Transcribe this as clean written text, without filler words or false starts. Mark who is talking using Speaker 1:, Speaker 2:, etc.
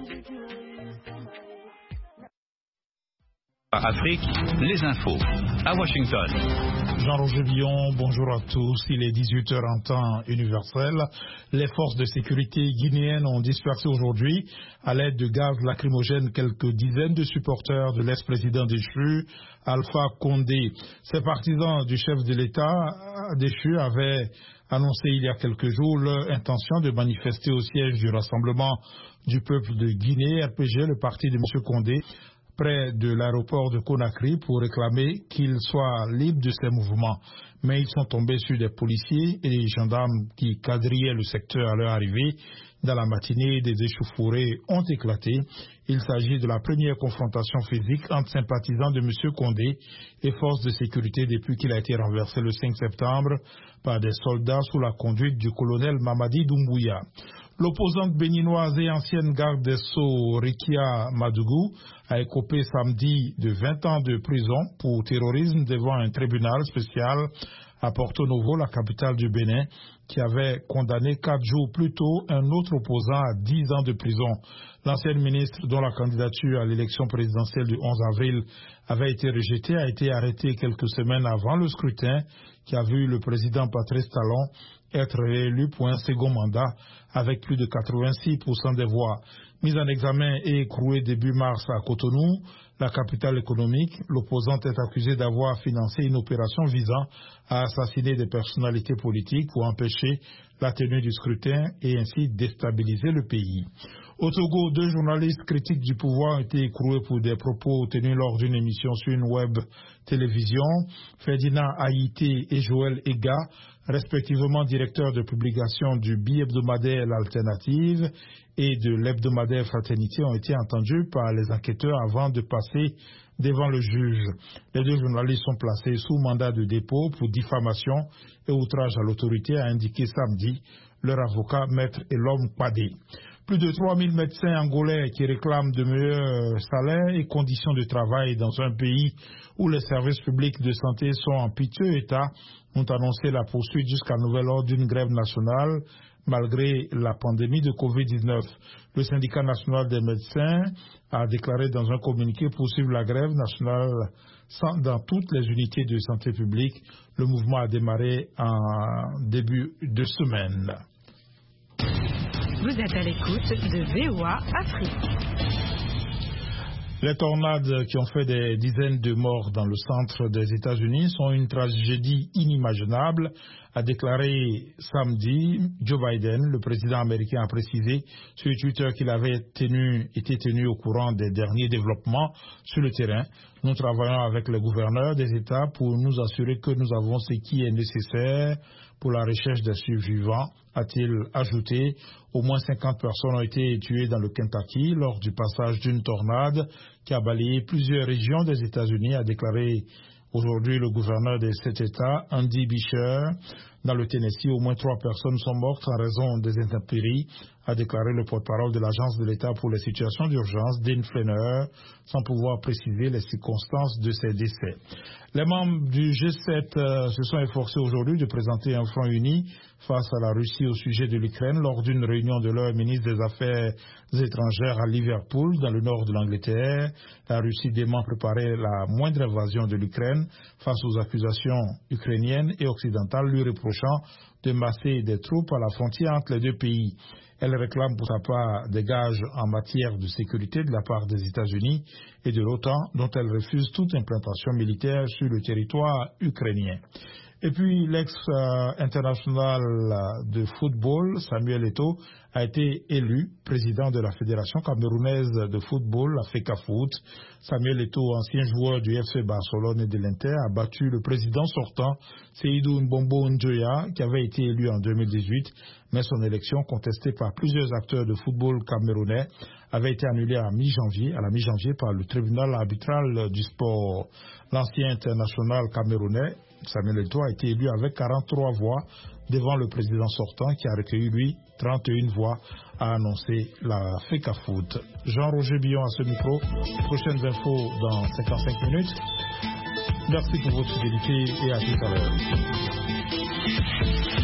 Speaker 1: Afrique, les infos. À Washington.
Speaker 2: Jean-Roger Villon, bonjour à tous. Il est 18h en temps universel. Les forces de sécurité guinéennes ont dispersé aujourd'hui, à l'aide de gaz lacrymogènes, quelques dizaines de supporters de l'ex-président déchu, Alpha Condé. Ces partisans du chef de l'État déchu avaient annoncé il y a quelques jours leur intention de manifester au siège du Rassemblement du peuple de Guinée, RPG, le parti de M. Condé, près de l'aéroport de Conakry pour réclamer qu'il soit libre de ses mouvements. Mais ils sont tombés sur des policiers et des gendarmes qui quadrillaient le secteur à leur arrivée. Dans la matinée, des échauffourées ont éclaté. Il s'agit de la première confrontation physique entre sympathisants de M. Condé et forces de sécurité depuis qu'il a été renversé le 5 septembre par des soldats sous la conduite du colonel Mamadi Doumbouya. L'opposante béninoise et ancienne garde des Sceaux, Rikia Madougou, a écopé samedi de 20 ans de prison pour terrorisme devant un tribunal spécial à Porto Novo, la capitale du Bénin, qui avait condamné 4 jours plus tôt un autre opposant à 10 ans de prison. L'ancienne ministre, dont la candidature à l'élection présidentielle du 11 avril avait été rejetée, a été arrêtée quelques semaines avant le scrutin qui a vu le président Patrice Talon être réélu pour un second mandat avec plus de 86% des voix. Mise en examen et écrouée début mars à Cotonou, la capitale économique, l'opposante est accusée d'avoir financé une opération visant à assassiner des personnalités politiques pour empêcher la tenue du scrutin et ainsi déstabiliser le pays. Au Togo, 2 journalistes critiques du pouvoir ont été écroués pour des propos tenus lors d'une émission sur une web télévision. Ferdinand Haïté et Joël Ega, respectivement directeurs de publication du bi-hebdomadaire L'Alternative et de l'hebdomadaire Fraternité, ont été entendus par les enquêteurs avant de passer devant le juge. Les 2 journalistes sont placés sous mandat de dépôt pour diffamation et outrage à l'autorité, a indiqué samedi leur avocat Maître Elom Padé. Plus de 3000 médecins angolais qui réclament de meilleurs salaires et conditions de travail dans un pays où les services publics de santé sont en piteux état ont annoncé la poursuite jusqu'à nouvel ordre d'une grève nationale malgré la pandémie de Covid-19. Le syndicat national des médecins a déclaré dans un communiqué poursuivre la grève nationale dans toutes les unités de santé publique. Le mouvement a démarré en début de semaine.
Speaker 3: Vous êtes à l'écoute de VOA Afrique.
Speaker 2: Les tornades qui ont fait des dizaines de morts dans le centre des États-Unis sont une tragédie inimaginable, a déclaré samedi Joe Biden. Le président américain a précisé sur Twitter qu'il avait été tenu au courant des derniers développements sur le terrain. Nous travaillons avec les gouverneurs des États pour nous assurer que nous avons ce qui est nécessaire pour la recherche des survivants, a-t-il ajouté. Au moins 50 personnes ont été tuées dans le Kentucky lors du passage d'une tornade qui a balayé plusieurs régions des États-Unis, a déclaré aujourd'hui le gouverneur de cet État, Andy Beshear. Dans le Tennessee, au moins 3 personnes sont mortes en raison des intempéries, a déclaré le porte-parole de l'Agence de l'État pour les situations d'urgence, Dean Flenner, sans pouvoir préciser les circonstances de ces décès. Les membres du G7 se sont efforcés aujourd'hui de présenter un front uni face à la Russie au sujet de l'Ukraine lors d'une réunion de leur ministre des Affaires étrangères à Liverpool, dans le nord de l'Angleterre. La Russie dément préparer la moindre invasion de l'Ukraine face aux accusations ukrainiennes et occidentales lui reprochant de masser des troupes à la frontière entre les 2 pays. Elle réclame pour sa part des gages en matière de sécurité de la part des États-Unis et de l'OTAN, dont elle refuse toute implantation militaire sur le territoire ukrainien. Et puis l'ex-international de football, Samuel Eto'o, a été élu président de la Fédération camerounaise de football, la FECAFOOT. Samuel Eto'o, ancien joueur du FC Barcelone et de l'Inter, a battu le président sortant, Seydou Mbombo Njoya, qui avait été élu en 2018, mais son élection, contestée par plusieurs acteurs de football camerounais, avait été annulée à la mi-janvier par le tribunal arbitral du sport. L'ancien international camerounais, Samuel Eto'o, a été élu avec 43 voix devant le président sortant qui a recueilli, lui, 31 voix, a annoncé la FECAFOOT. Jean-Roger Villon à ce micro. Prochaines infos dans 55 minutes. Merci pour votre fidélité et à tout à l'heure.